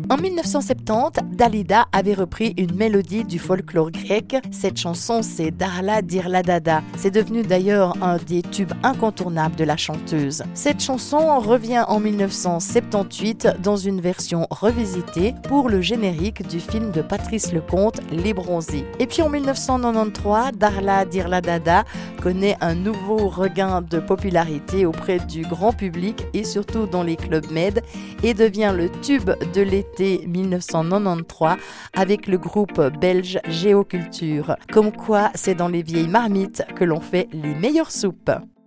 En 1970, Dalida avait repris une mélodie du folklore grec. Cette chanson, c'est Darla Dirla Dada. C'est devenu d'ailleurs un des tubes incontournables de la chanteuse. Cette chanson revient en 1978 dans une version revisitée pour le générique du film de Patrice Lecomte, Les Bronzés. Et puis en 1993, Darla Dirla Dada connaît un nouveau regain de popularité auprès du grand public et surtout dans les clubs med et devient le tube de l'été 1993 avec le groupe belge Géoculture. Comme quoi, c'est dans les vieilles marmites que l'on fait les meilleures soupes.